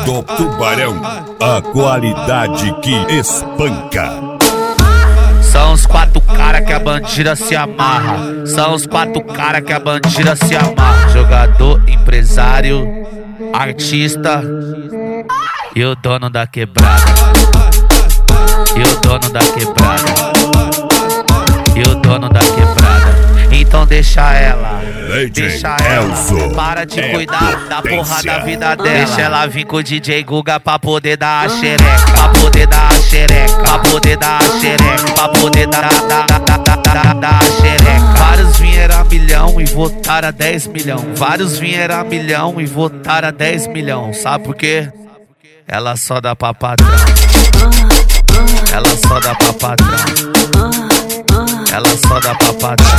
do Tubarão, a qualidade que espanca. São os 4 cara que a bandida se amarra. São os 4 cara que a bandida se amarra. Jogador, empresário, artista e o dono da quebrada. E o dono da quebrada. E o dono da quebrada. Então deixa ela, deixa ela. Para de cuidar da porra da vida dela. Deixa ela vir com o DJ Guga pra poder dar a xereca. Pra poder dar a xereca. Pra poder dar a xereca. Pra poder dar a xereca. Vários vieram a milhão e votaram a 10 milhão. Vários vieram a milhão e votaram a 10 milhão. Sabe por quê? Ela só dá pra patrão. Ela só dá pra patrão. Ela só dá pra patrão.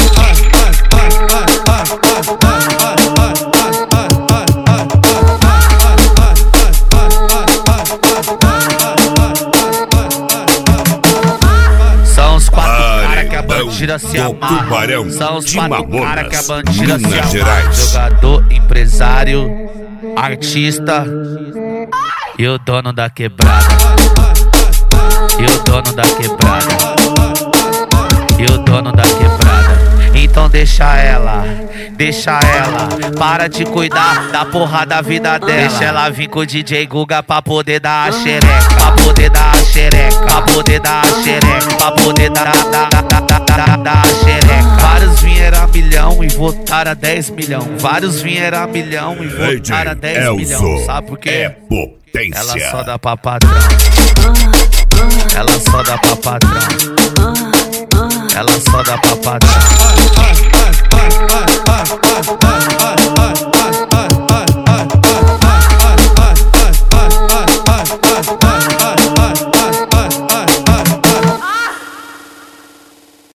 São os 4 cara que a bandida se amarra. São os 4 cara que a bandida se amarra. Jogador, empresário, artista e o dono da quebrada. E o dono da quebrada. E o dono da quebrada. Então deixa ela, para de cuidar da porra da vida dela. Deixa ela vir com o DJ Guga pra poder dar a xereca. Pra poder dar a xereca. Pra poder dar a xereca. Pra poder dar a xereca. Vários vieram a milhão e votaram a 10 milhão. Vários vieram a milhão e votaram a 10 milhão. Sabe por quê? Ela só dá pra patrão. Ela só dá pra patrão. Ela só dá pra patrão.